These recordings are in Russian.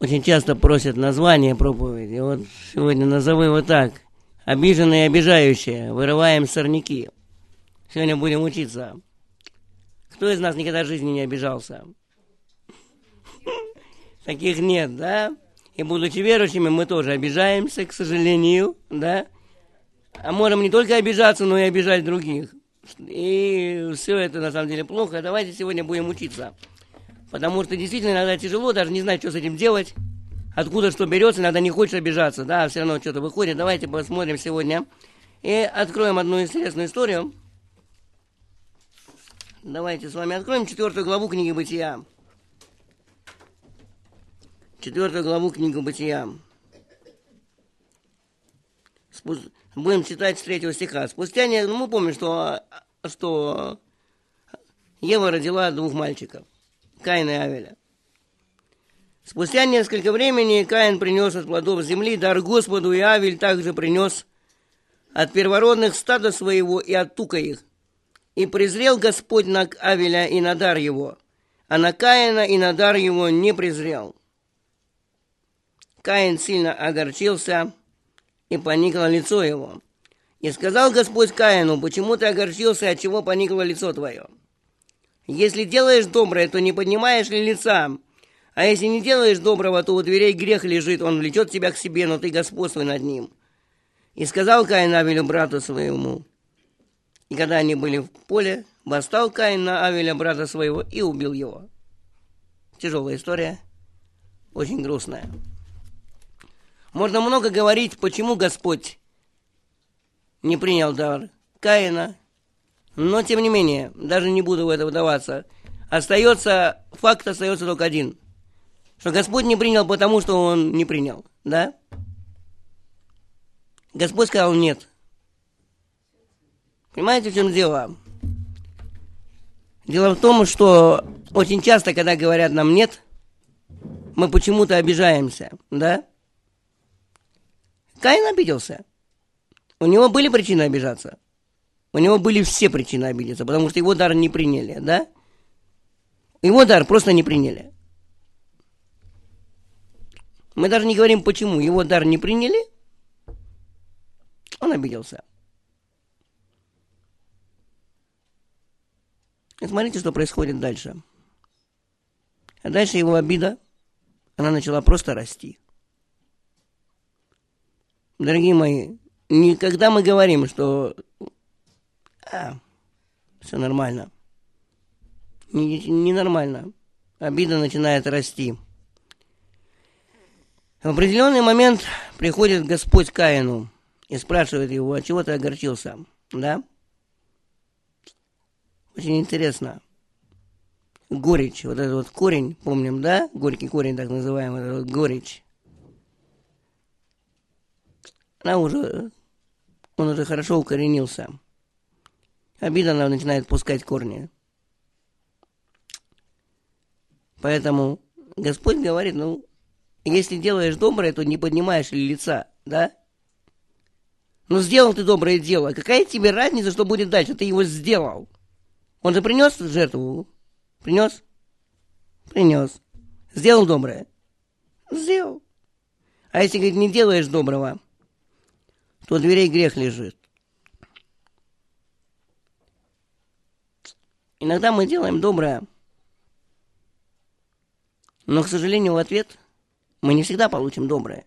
Очень часто просят название проповеди. Вот сегодня назову его так. Обиженные и обижающие. Вырываем сорняки. Сегодня будем учиться. Кто из нас никогда в жизни не обижался? Таких нет, да? И будучи верующими, мы тоже обижаемся, к сожалению, да? А можем не только обижаться, но и обижать других. И все это на самом деле плохо. Давайте сегодня будем учиться. Потому что действительно иногда тяжело, даже не знать, что с этим делать. Откуда что берется, иногда не хочешь обижаться, да, все равно что-то выходит. Давайте посмотрим сегодня и откроем одну интересную историю. Давайте с вами откроем 4 главу книги Бытия. 4 главу книги Бытия. Будем читать с 3 стиха. Спустя, мы помним, что Ева родила 2 мальчиков, Каина и Авеля. Спустя несколько времени Каин принес от плодов земли дар Господу, и Авель также принес от первородных стада своего и от тука их. И презрел Господь на Авеля и на дар его, а на Каина и на дар его не презрел. Каин сильно огорчился, и поникло лицо его. И сказал Господь Каину: почему ты огорчился, от чего поникло лицо твое? Если делаешь доброе, то не поднимаешь ли лица? А если не делаешь доброго, то у дверей грех лежит, он влечет тебя к себе, но ты господствуй над ним. И сказал Каин Авелю, брату своему. И когда они были в поле, восстал Каин на Авеля, брата своего, и убил его. Тяжелая история, очень грустная. Можно много говорить, почему Господь не принял дар Каина, но тем не менее, даже не буду в это вдаваться. Факт остается только один. Что Господь не принял, потому что Он не принял, да? Господь сказал нет. Понимаете, в чем дело? Дело в том, что очень часто, когда говорят нам нет, мы почему-то обижаемся, да? Каин обиделся. У него были причины обижаться. У него были все причины обидеться, потому что его дар не приняли, да? Его дар просто не приняли. Мы даже не говорим, почему. Его дар не приняли, он обиделся. И смотрите, что происходит дальше. А дальше его обида, она начала просто расти. Дорогие мои, когда мы говорим, что все нормально, ненормально, обида начинает расти. В определенный момент приходит Господь к Каину и спрашивает его: от чего ты огорчился, да? Очень интересно. Горечь, вот этот вот корень, помним, да? Горький корень, так называемый, этот вот горечь. Он уже хорошо укоренился. Обида, она начинает пускать корни. Поэтому Господь говорит, если делаешь доброе, то не поднимаешь ли лица, да? Сделал ты доброе дело. Какая тебе разница, что будет дальше? Ты его сделал. Он же принес жертву? Принес? Принес. Сделал доброе? Сделал. А если, говорит, не делаешь доброго, то у дверей грех лежит. Иногда мы делаем доброе, но, к сожалению, в ответ мы не всегда получим доброе.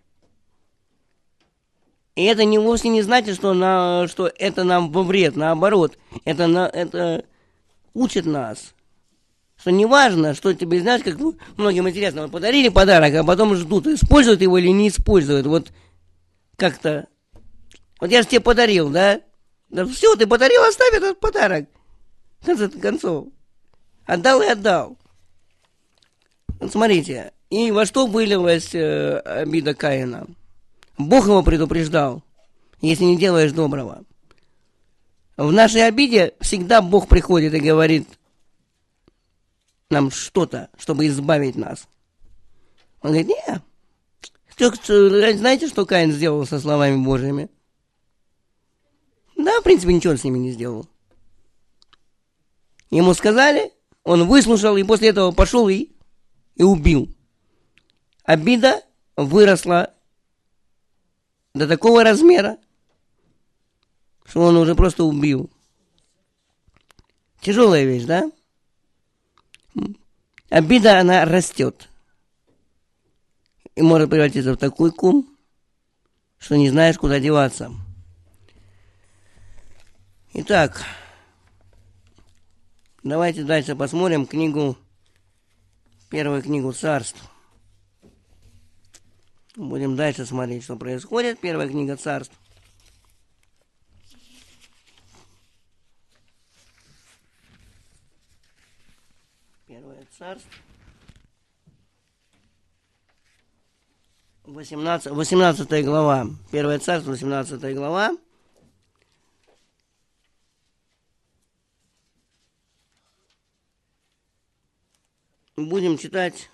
И это вовсе не значит, что это нам во вред. Наоборот, это учит нас, что не важно, что тебе, знаешь, как многим интересно, подарили подарок, а потом ждут, используют его или не используют. Вот как-то. Вот я же тебе подарил, да? Да все, ты подарил, оставь этот подарок. В конце концов. Отдал и отдал. Вот смотрите. И во что вылилась обида Каина? Бог его предупреждал, если не делаешь доброго. В нашей обиде всегда Бог приходит и говорит нам что-то, чтобы избавить нас. Он говорит, нет. Знаете, что Каин сделал со словами Божьими? Да, в принципе, ничего он с ними не сделал. Ему сказали, он выслушал, и после этого пошел и убил. обида выросла до такого размера, что он уже просто убил. Тяжелая вещь, да? Обида, она растет. И может превратиться в такой ком, что не знаешь, куда деваться. Итак, давайте дальше посмотрим первую книгу Царств. Будем дальше смотреть, что происходит. Первая книга Царств. Первое Царство. 18 глава. Первое Царство, 18 глава. Будем читать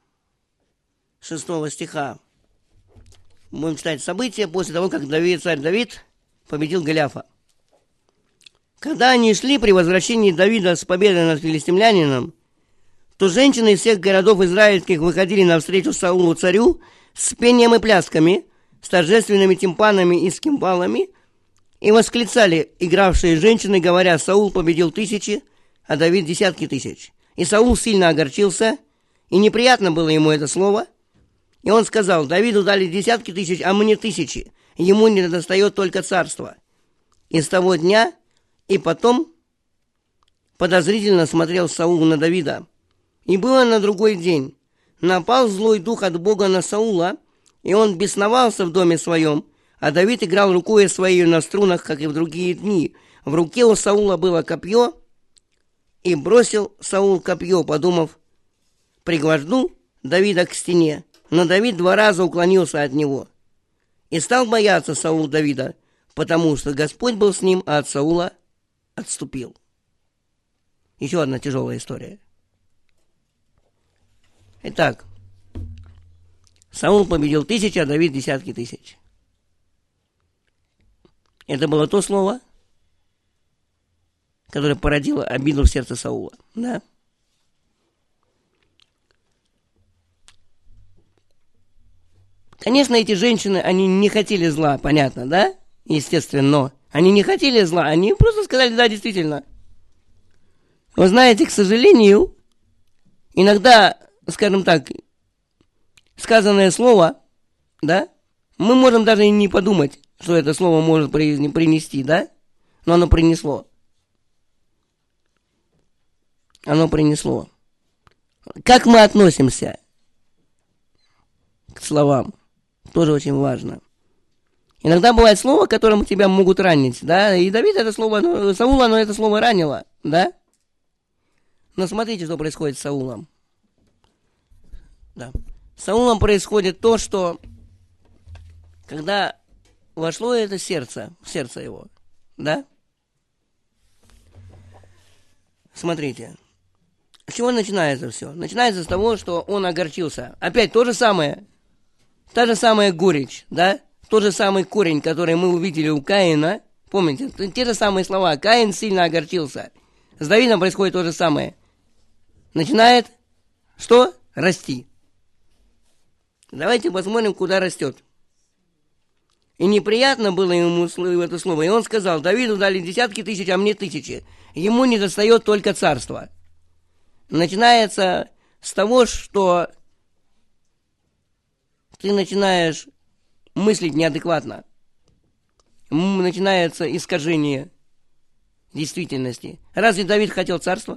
6 стиха. Будем читать события после того, как царь Давид победил Голиафа. Когда они шли при возвращении Давида с победой над филистимлянином, то женщины из всех городов израильских выходили навстречу Саулу царю с пением и плясками, с торжественными тимпанами и с кимвалами, и восклицали игравшие женщины, говоря: Саул победил тысячи, а Давид десятки тысяч. И Саул сильно огорчился, и неприятно было ему это слово. И он сказал: Давиду дали десятки тысяч, а мне тысячи, ему не достает только царства. И с того дня и потом подозрительно смотрел Саул на Давида. И было на другой день. Напал злой дух от Бога на Саула, и он бесновался в доме своем, а Давид играл рукой своей на струнах, как и в другие дни. В руке у Саула было копье, и бросил Саул копье, подумав: пригвожду Давида к стене. Но Давид 2 раза уклонился от него. И стал бояться Саул Давида, потому что Господь был с ним, а от Саула отступил. Еще одна тяжелая история. Итак, Саул победил тысячи, а Давид десятки тысяч. Это было то слово, которое породило обиду в сердце Саула. Да? Конечно, эти женщины, они не хотели зла, понятно, да? Естественно, но они не хотели зла, они просто сказали: да, действительно. Вы знаете, к сожалению, иногда, скажем так, сказанное слово, да, мы можем даже и не подумать, что это слово может принести, да? Но оно принесло. Оно принесло. Как мы относимся к словам? Тоже очень важно. Иногда бывает слово, которым тебя могут ранить, да? И Давид это слово, Саула, но это слово ранило, да? Но смотрите, что происходит с Саулом. Да. С Саулом происходит то, что когда вошло это в сердце его, да? Смотрите. С чего начинается все? Начинается с того, что он огорчился. Опять то же самое. Та же самая горечь, да? Тот же самый корень, который мы увидели у Каина. Помните, те же самые слова. Каин сильно огорчился. С Давидом происходит то же самое. Начинает что? Расти. Давайте посмотрим, куда растет. И неприятно было ему это слово. И он сказал: Давиду дали десятки тысяч, а мне тысячи. Ему не достает только царства. Начинается с того, что ты начинаешь мыслить неадекватно. Начинается искажение действительности. Разве Давид хотел царства?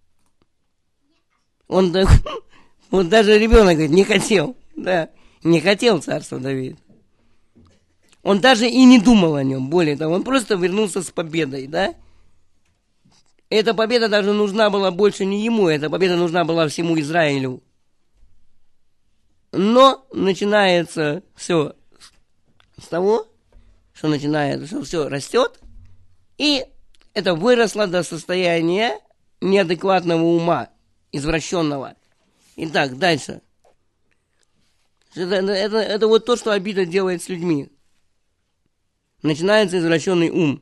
Он даже ребенок говорит, не хотел. Да, не хотел царства Давид. Он даже и не думал о нем. Более того, он просто вернулся с победой, да? Эта победа даже нужна была больше не ему, эта победа нужна была всему Израилю. Но начинается все с того, что все растет, и это выросло до состояния неадекватного ума, извращенного. Итак, дальше. Это вот то, что обида делает с людьми. Начинается извращенный ум.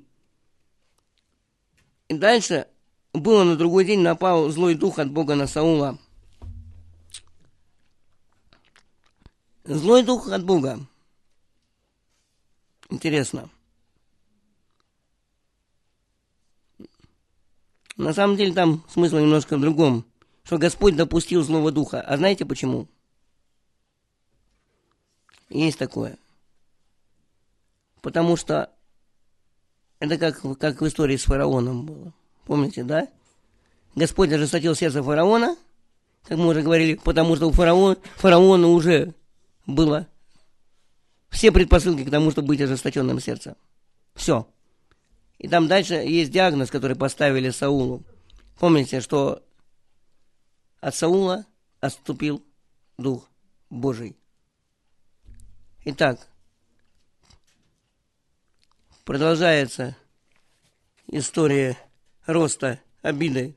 И дальше было на другой день, напал злой дух от Бога на Саула. Злой дух от Бога. Интересно. На самом деле там смысл немножко в другом. Что Господь допустил злого духа. А знаете почему? Есть такое. Потому что это как в истории с фараоном было. Помните, да? Господь ожесточил сердце фараона, как мы уже говорили, потому что у фараона уже было все предпосылки к тому, чтобы быть ожесточенным сердцем. Все. И там дальше есть диагноз, который поставили Саулу. Помните, что от Саула отступил Дух Божий. Итак, продолжается история роста обиды.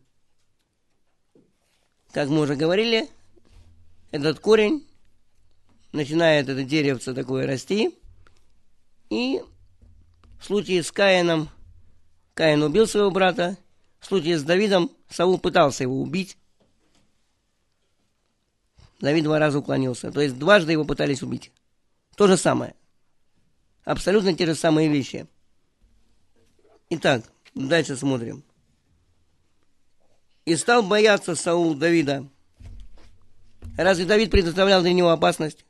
Как мы уже говорили, этот корень начинает это деревце такое расти. И в случае с Каином, Каин убил своего брата. В случае с Давидом, Саул пытался его убить. Давид 2 раза уклонился. То есть дважды его пытались убить. То же самое. Абсолютно те же самые вещи. Итак, дальше смотрим. И стал бояться Саул Давида. Разве Давид предоставлял для него опасность?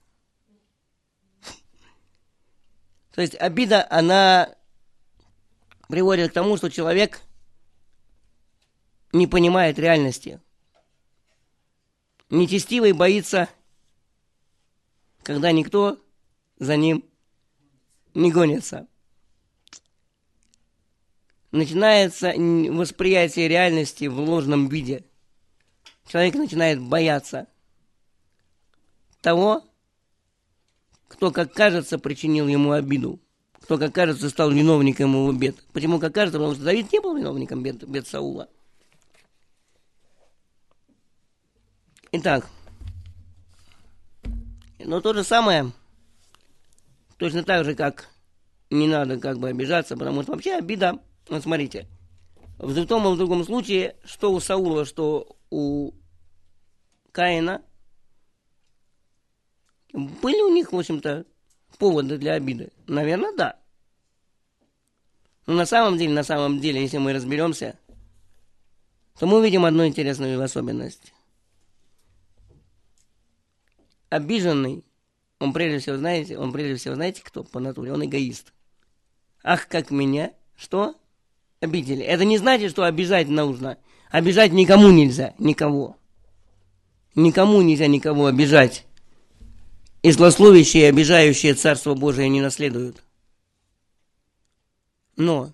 То есть обида, она приводит к тому, что человек не понимает реальности. Нечестивый боится, когда никто за ним не гонится. Начинается восприятие реальности в ложном виде. Человек начинает бояться того, кто, как кажется, причинил ему обиду. Кто, как кажется, стал виновником его бед. Почему, как кажется? Потому что Давид не был виновником бед Саула. Итак, но то же самое, точно так же, как не надо обижаться, потому что вообще обида, вот смотрите, в том и в другом случае, что у Саула, что у Каина, были у них, в общем-то, поводы для обиды? Наверное, да. Но на самом деле, если мы разберемся, то мы увидим одну интересную особенность. Обиженный, он прежде всего, знаете кто по натуре? Он эгоист. Ах, как меня, что? Обидели. Это не значит, что обижать нужно. Обижать никому нельзя, никого. Никому нельзя никого обижать. И злословящие и обижающие Царство Божие не наследуют. Но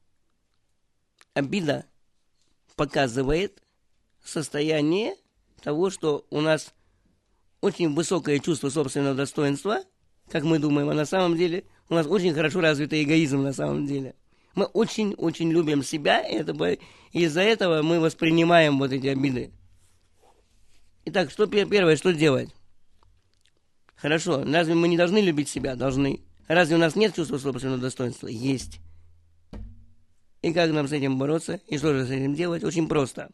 обида показывает состояние того, что у нас очень высокое чувство собственного достоинства, как мы думаем, а на самом деле у нас очень хорошо развитый эгоизм на самом деле. Мы очень-очень любим себя, и из-за этого мы воспринимаем вот эти обиды. Итак, первое, что делать? Хорошо, разве мы не должны любить себя? Должны. Разве у нас нет чувства собственного достоинства? Есть. И как нам с этим бороться? И что же с этим делать? Очень просто.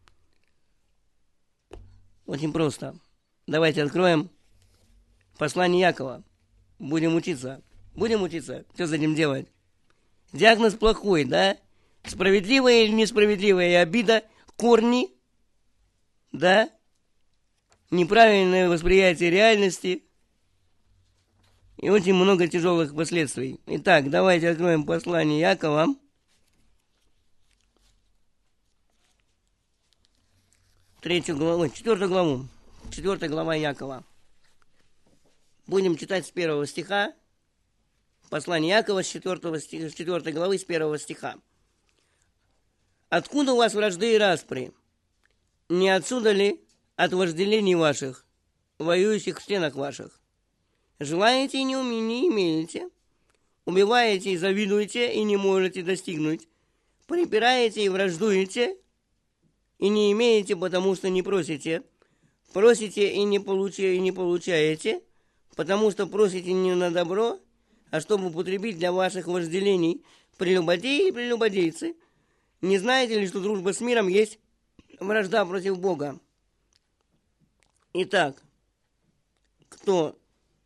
Очень просто. Давайте откроем послание Якова. Будем учиться. Что с этим делать? Диагноз плохой, да? Справедливая или несправедливая обида, корни, да? Неправильное восприятие реальности и очень много тяжелых последствий. Итак, давайте откроем послание Якова. Четвертую главу. 4 глава Якова. Будем читать с 1 стиха. Послание Якова с 4 главы с 1 стиха. «Откуда у вас вражды и распри? Не отсюда ли от вожделений ваших, воюющих в стенах ваших? Желаете и не имеете, убиваете и завидуете, и не можете достигнуть, припираете и враждуете, и не имеете, потому что не просите, просите и не получаете, потому что просите не на добро, а чтобы употребить для ваших вожделений. Прелюбодеи и прелюбодейцы, не знаете ли, что дружба с миром есть вражда против Бога? Итак, кто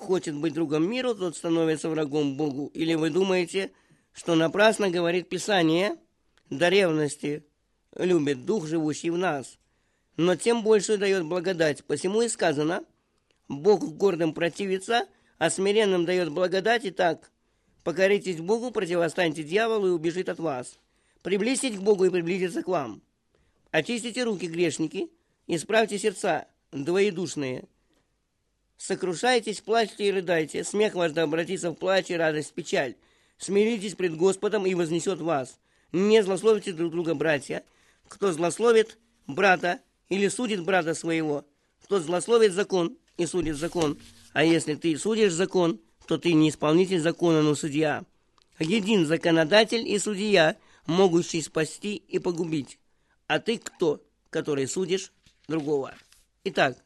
хочет быть другом миру, тот становится врагом Богу. Или вы думаете, что напрасно говорит Писание, до ревности любит Дух, живущий в нас, но тем больше дает благодать. Посему и сказано, Бог гордым противится, а смиренным дает благодать. Итак, покоритесь Богу, противостаньте дьяволу и убежит от вас. Приблизьтесь к Богу и приблизится к вам. Очистите руки, грешники, исправьте сердца, двоедушные. Сокрушайтесь, плачьте и рыдайте. Смех ваш да обратится в плач и радость в печаль. Смиритесь пред Господом и вознесет вас. Не злословите друг друга, братья. Кто злословит брата или судит брата своего, тот злословит закон и судит закон. А если ты судишь закон, то ты не исполнитель закона, но судья. Един законодатель и судья, могущий спасти и погубить. А ты кто, который судишь другого? Итак,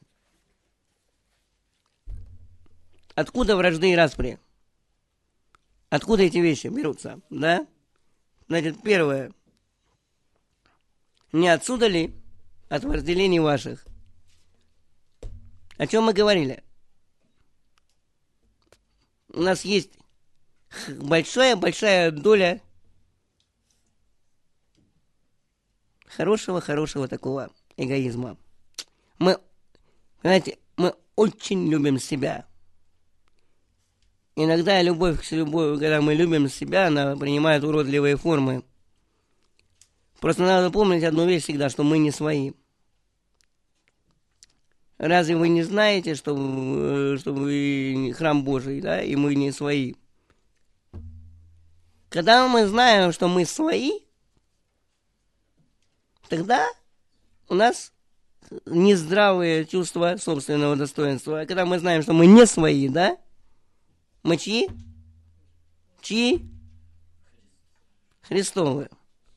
откуда вражды и распри? Откуда эти вещи берутся? Да? Значит, первое. Не отсюда ли от вожделений ваших? О чем мы говорили? У нас есть большая доля хорошего такого эгоизма. Мы, понимаете, мы очень любим себя. Иногда любовь, когда мы любим себя, она принимает уродливые формы. Просто надо помнить одну вещь всегда, что мы не свои. Разве вы не знаете, что вы храм Божий, да, и мы не свои? Когда мы знаем, что мы свои, тогда у нас нездравые чувства собственного достоинства. А когда мы знаем, что мы не свои, да, мы чьи? Чьи? Христовы.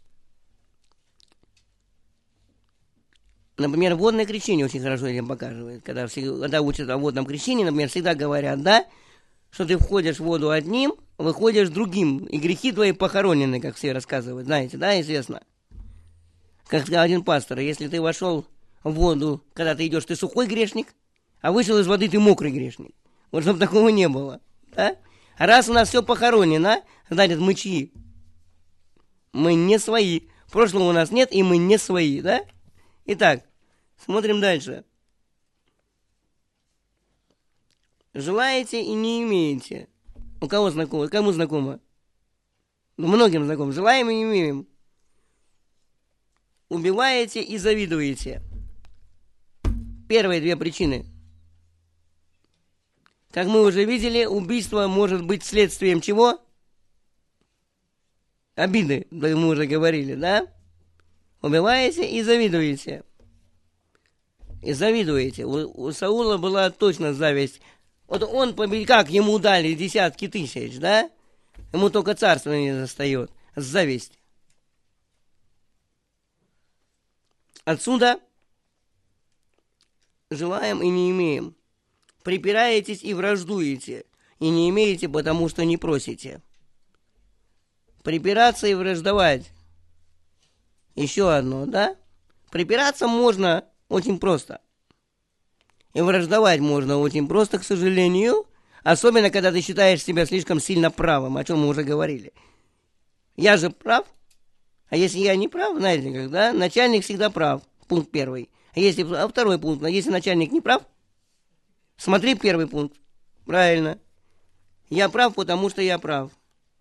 Например, водное крещение очень хорошо этим показывает. Когда учат о водном крещении, например, всегда говорят, да, что ты входишь в воду одним, выходишь другим, и грехи твои похоронены, как все рассказывают. Знаете, да, известно? Как сказал один пастор, если ты вошел в воду, когда ты идешь, ты сухой грешник, а вышел из воды, ты мокрый грешник. Вот чтобы такого не было. Да? А раз у нас все похоронено, значит, мы чьи? Мы не свои. Прошлого у нас нет, и мы не свои, да? Итак, смотрим дальше. Желаете и не имеете. У кого знакомо? Кому знакомо? Многим знакомо. Желаем и не имеем. Убиваете и завидуете. Первые две причины. Как мы уже видели, убийство может быть следствием чего? Обиды, да, мы уже говорили, да? Убиваете и завидуете. И завидуете. У Саула была точно зависть. Вот он, как ему дали десятки тысяч, да? Ему только царство не достает. Зависть. Отсюда желаем и не имеем. Припираетесь и враждуете, и не имеете, потому что не просите. Припираться и враждовать. Еще одно, да? Припираться можно очень просто. И враждовать можно очень просто, к сожалению. Особенно, когда ты считаешь себя слишком сильно правым, о чем мы уже говорили. Я же прав. А если я не прав, знаете, когда начальник всегда прав. Пункт первый. А второй пункт. А если начальник не прав, смотри первый пункт. Правильно. Я прав, потому что я прав.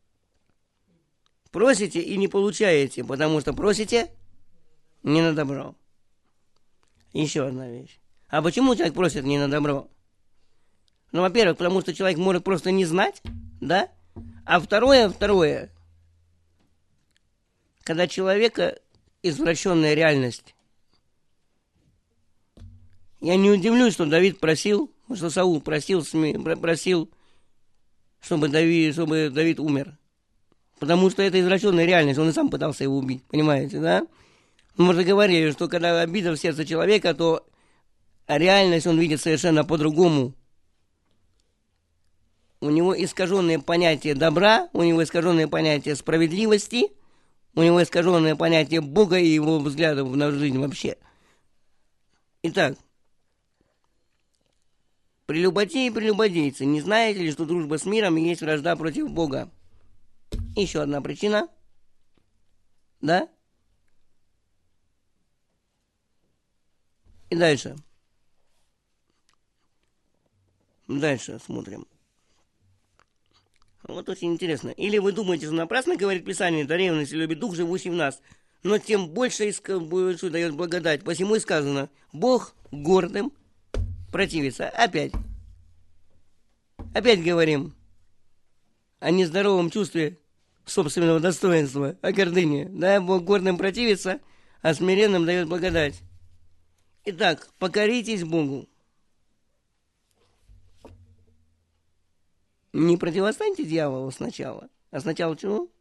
Просите и не получаете, потому что просите не на добро. Еще одна вещь. А почему человек просит не на добро? Ну, во-первых, потому что человек может просто не знать, да? А второе, когда человека извращенная реальность. Я не удивлюсь, что Давид просил, что Саул просил, чтобы Давид умер. Потому что это извращенная реальность, он и сам пытался его убить, понимаете, да? Мы уже говорили, что когда обида в сердце человека, то реальность он видит совершенно по-другому. У него искаженное понятие добра, у него искаженное понятие справедливости, у него искаженное понятие Бога и его взглядов на жизнь вообще. Итак, Прелюбодеи и прелюбодейцы, не знаете ли, что дружба с миром есть вражда против Бога? Еще одна причина. Да? И дальше. Дальше смотрим. Вот очень интересно. Или вы думаете, что напрасно говорит Писание, да ревность и любит дух, живущий в нас, но тем больше дает благодать. Посему и сказано, Бог гордым противится. Опять говорим о нездоровом чувстве собственного достоинства, о гордыне. Да, Бог гордым противится, а смиренным дает благодать. Итак, покоритесь Богу. Не противостаньте дьяволу сначала. А сначала чего?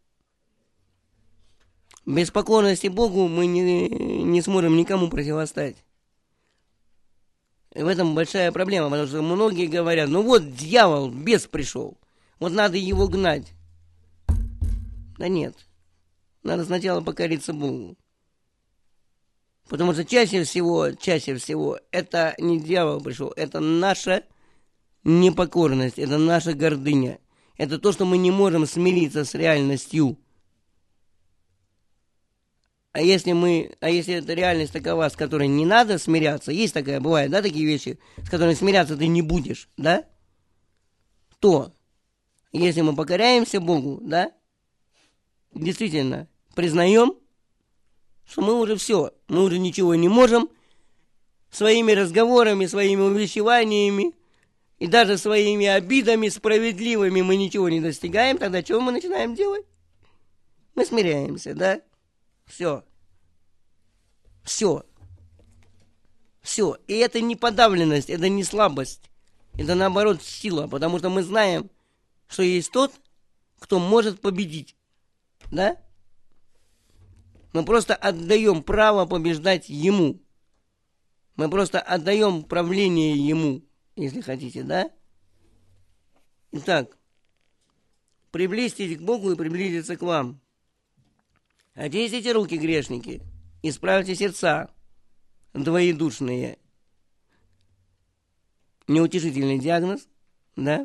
Без покорности Богу мы не сможем никому противостать. И в этом большая проблема, потому что многие говорят, ну вот дьявол, бес пришел, вот надо его гнать. Да нет, надо сначала покориться Богу. Потому что чаще всего, это не дьявол пришел, это наша непокорность, это наша гордыня. Это то, что мы не можем смириться с реальностью. А если эта реальность такова, с которой не надо смиряться, есть такая, бывает, да, такие вещи, с которыми смиряться ты не будешь, да? То, если мы покоряемся Богу, да, действительно, признаем, что мы уже все, мы уже ничего не можем, своими разговорами, своими увещеваниями и даже своими обидами справедливыми мы ничего не достигаем, тогда что мы начинаем делать? Мы смиряемся, да? Все. И это не подавленность, это не слабость. Это наоборот сила, потому что мы знаем, что есть тот, кто может победить. Да? Мы просто отдаем право побеждать ему. Мы просто отдаем правление ему, если хотите, да? Итак, приблизьтесь к Богу и приблизиться к вам. Очистите руки, грешники, исправьте сердца двоедушные. Неутешительный диагноз, да?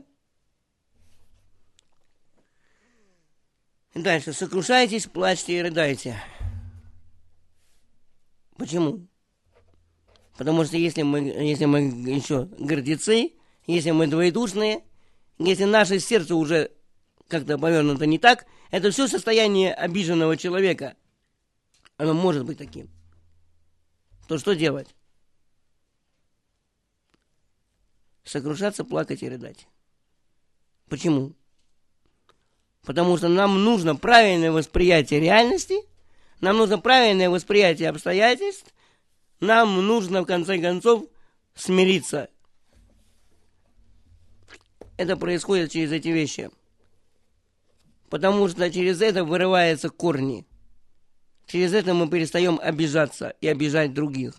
Дальше. Сокрушайтесь, плачьте и рыдайте. Почему? Потому что если мы еще гордецы, если мы двоедушные, если наше сердце уже как-то повернуто не так, это все состояние обиженного человека. Оно может быть таким. То что делать? Сокрушаться, плакать и рыдать. Почему? Потому что нам нужно правильное восприятие реальности, нам нужно правильное восприятие обстоятельств, нам нужно, в конце концов, смириться. Это происходит через эти вещи. Потому что через это вырываются корни. Через это мы перестаем обижаться и обижать других.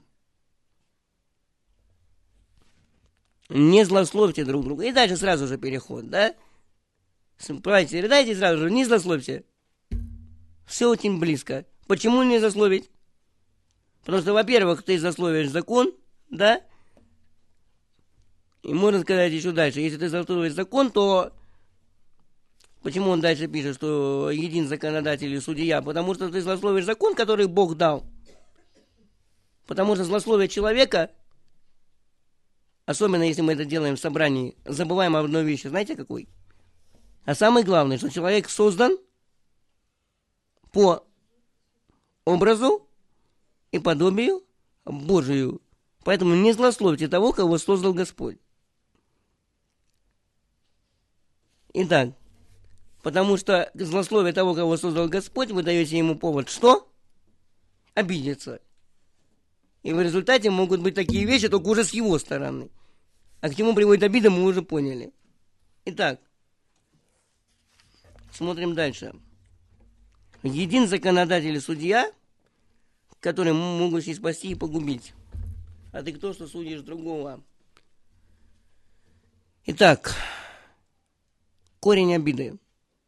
Не злословьте друг друга. И дальше сразу же переход, да? Плачьте, рыдайте сразу же, не злословьте. Все очень близко. Почему не злословить? Потому что, во-первых, ты злословишь закон, да? И можно сказать еще дальше, если ты злословишь закон, то почему он дальше пишет, что един законодатель и судья? Потому что ты злословишь закон, который Бог дал. Потому что злословие человека, особенно если мы это делаем в собрании, забываем об одной вещи. Знаете какой? А самое главное, что человек создан по образу и подобию Божию. Поэтому не злословьте того, кого создал Господь. Итак, потому что злословие того, кого создал Господь, вы даете ему повод что? Обидеться. И в результате могут быть такие вещи, только уже с его стороны. А к чему приводит обида, мы уже поняли. Итак, смотрим дальше. Един законодатель и судья, который могут и спасти, и погубить. А ты кто, что судишь другого? Итак, корень обиды.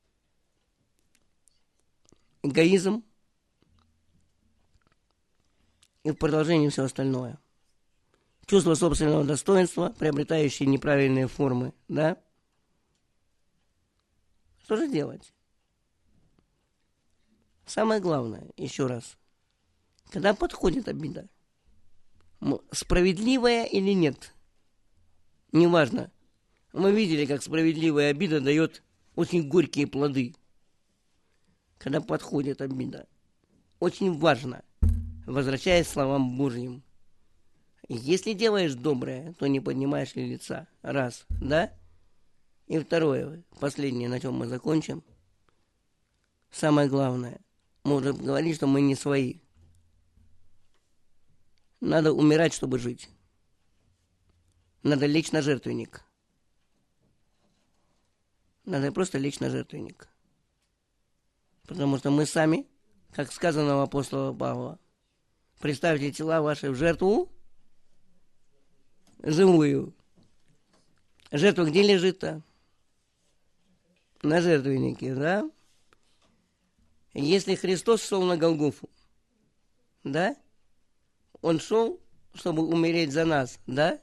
Эгоизм. И в продолжении все остальное. чувство собственного достоинства, приобретающее неправильные формы, да? Что же делать? Самое главное, еще раз, когда подходит обида, справедливая или нет, неважно. Мы видели, как справедливая обида дает очень горькие плоды. Когда подходит обида, очень важно, возвращаясь к словам Божьим, если делаешь доброе, то не поднимаешь ли лица. Раз, да? И второе, последнее, на чем мы закончим. Самое главное, мы уже говорили, что мы не свои. Надо умирать, чтобы жить. Надо лечь на жертвенник. Надо просто лечь на жертвенник. Потому что мы сами, как сказано у апостола Павла, представьте тела ваши в жертву живую. Жертва где лежит-то? На жертвеннике, да? Если Христос шел на Голгофу, да? Он шел, чтобы умереть за нас, да?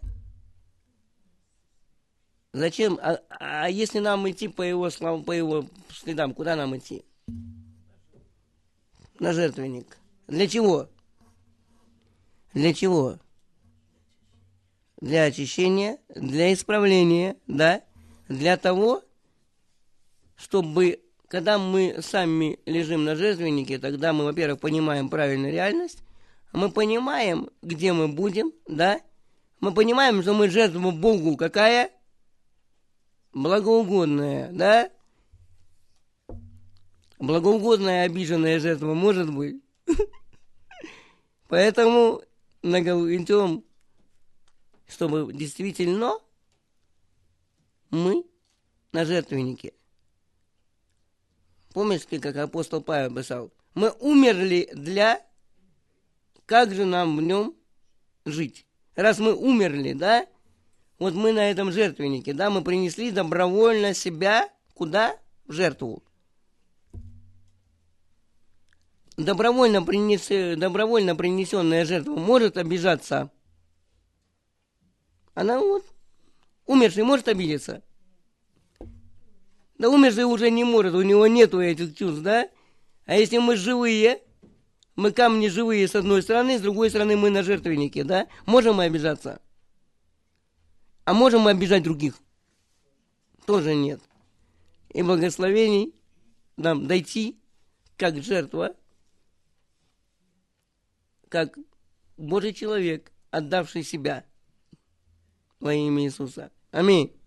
Зачем? А если нам идти по его словам, по его следам, куда нам идти? На жертвенник. Для чего? Для чего? Для очищения, для исправления, да? Для того, чтобы, когда мы сами лежим на жертвеннике, тогда мы, во-первых, понимаем правильную реальность, мы понимаем, где мы будем, да? Мы понимаем, что мы жертва Богу какая? Благоугодная, да? Благоугодная обиженная жертва может быть. Поэтому идем, чтобы действительно мы на жертвеннике. Помнишь, как апостол Павел писал? Мы умерли для... Как же нам в нем жить? Раз мы умерли, да? Вот мы на этом жертвеннике, да? Мы принесли добровольно себя куда? В жертву. Добровольно принесенная жертва может обижаться. Она вот... Умерший может обидеться? Да умерший уже не может, у него нету этих чувств, да? А если мы живые, мы камни живые с одной стороны, с другой стороны мы на жертвеннике, да? Можем мы обижаться? А можем мы обижать других? Тоже нет. И благословений нам дойти, как жертва, как Божий человек, отдавший себя во имя Иисуса. Аминь.